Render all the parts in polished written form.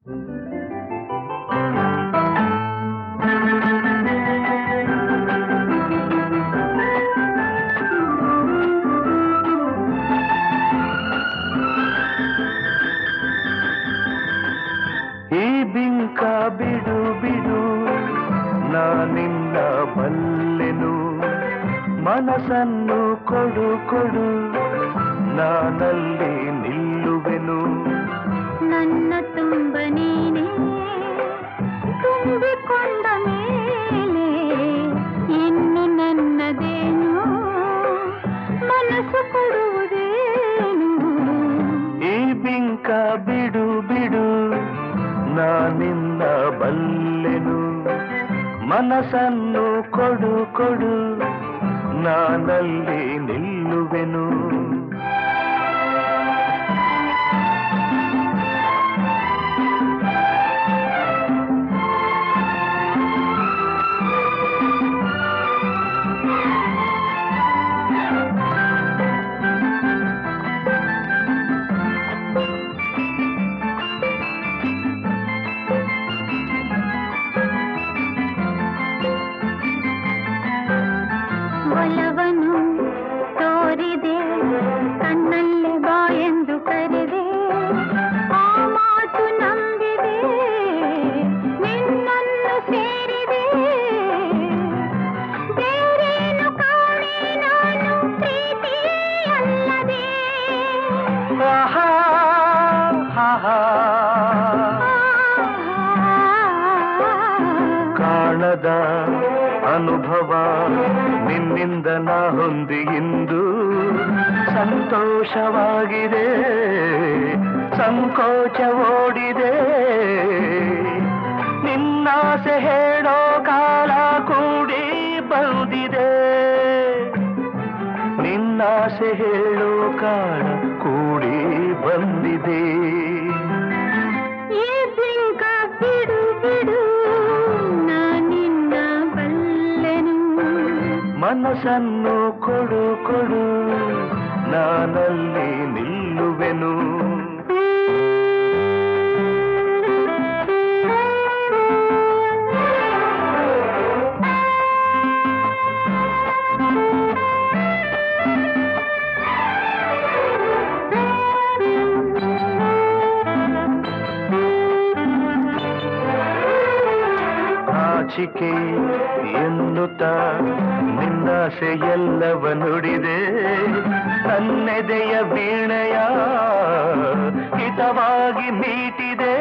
ಈ ಬಿಂಕ ಬಿಡು ಬಿಡು ನಾನಿನ್ನ ಬಲ್ಲೆನು ಮನಸ್ಸನ್ನು ಕೊಡು ಕೊಡು ನಾನಲ್ಲಿ ನಿಲ್ಲುವೆನು ನನ್ನ ತುಂಬ ನೀನೇ ತುಂಬಿಕೊಂಡ ಮೇಲೆ ಇನ್ನು ನನ್ನದೇನು ಮನಸ್ಸು ಕೊಡುವುದೇನು ಈ ಬಿಂಕ ಬಿಡು ಬಿಡು ನಾನಿನ್ನ ಬಲ್ಲೆನು ಮನಸ್ಸನ್ನು ಕೊಡು ಕೊಡು ನಾನಲ್ಲಿ ನಿಲ್ಲುವೆನು ಒಲವನ್ನು ತೋರಿದೆ ಕಣ್ಣಲ್ಲೇ ಬಾ ಎಂದು ಕರೆದೆ ಆ ಮಾತು ನಂಬಿದೆ ನಿನ್ನನ್ನು ಸೇರಿದೆ ಬೇರೇನು ಕಾಣೆ ನಾನು ಪ್ರೀತಿ ಅಲ್ಲದೆ ಕಾಣದ ಅನುಭವ ನಿನ್ನಿಂದ ನಾ ಹೊಂದಿ ಇಂದು ಸಂತೋಷವಾಗಿದೆ ಸಂಕೋಚ ಓಡಿದೆ ನಿನ್ನಾಸೆ ಹೇಳೋ ಕಾಲ ಕೂಡಿ ಬಂದಿದೆ ನಿನ್ನಾಸೆ ಹೇಳೋ ಕಾಲ ಕೂಡಿ ಬಂದಿದೆ ಈ ಬಿಂಕ ಬಿಡು ಬಿಡು ನಾನಿನ್ನ ಬಲ್ಲೆನು ಮನಸ್ಸನ್ನು ಕೊಡು ಕೊಡು ನಾನಲ್ಲಿ ನಿಲ್ಲುವೆನು ನಾಚಿಕೆ ಎನ್ನುತ್ತ ನಿನ್ನಾಸೆ ಎಲ್ಲವ ನುಡಿದೆ ನನ್ನೆದೆಯ ವೀಣೆಯ ಹಿತವಾಗಿ ಮೀಟಿದೆ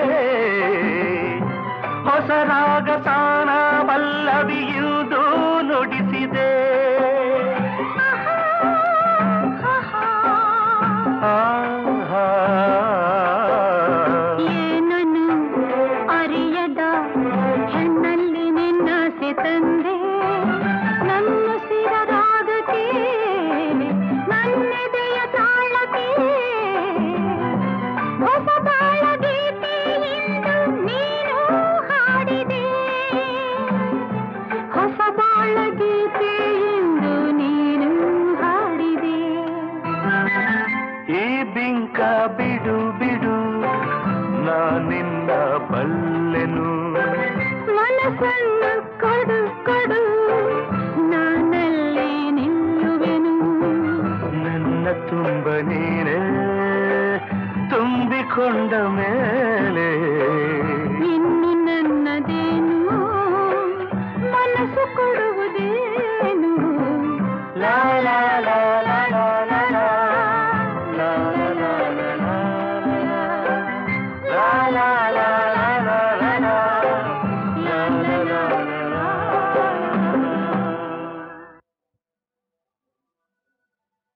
ಹೊಸ ರಾಗ ತಾನ ಪಲ್ಲವಿಯುವುದು ನುಡಿಸಿದೆ ಏನನು ಅರಿಯದ ಹೆಣ್ಣಲ್ಲಿ ನಿನ್ನಾಸೆ ತಂದೆ ನನ್ನ ಸಿರರಾಗಕ್ಕೆ ನನ್ನೆದೆಯ ತಾಳಕ್ಕೆ ಹೊಸ ಬಾಳ ಗೀತೆ ಎಂದು ನೀನು ಹಾಡಿದೆ ಹೊಸ ಬಾಳ ಗೀತೆ ಎಂದು ನೀನು ಹಾಡಿದೆ ಈ ಬಿಂಕ ಬಿಡು ಬಿಡು ನಾನಿನ್ನ ಬಲ್ಲೆನು ಮನಸ್ಸನ್ನು ಕೊಡು ಕೊಡು ನಾನಲ್ಲಿ ನಿಲ್ಲುವೆನು ನನ್ನ ತುಂಬ ನೀನೇ ತುಂಬಿಕೊಂಡ ಮೇಲೆ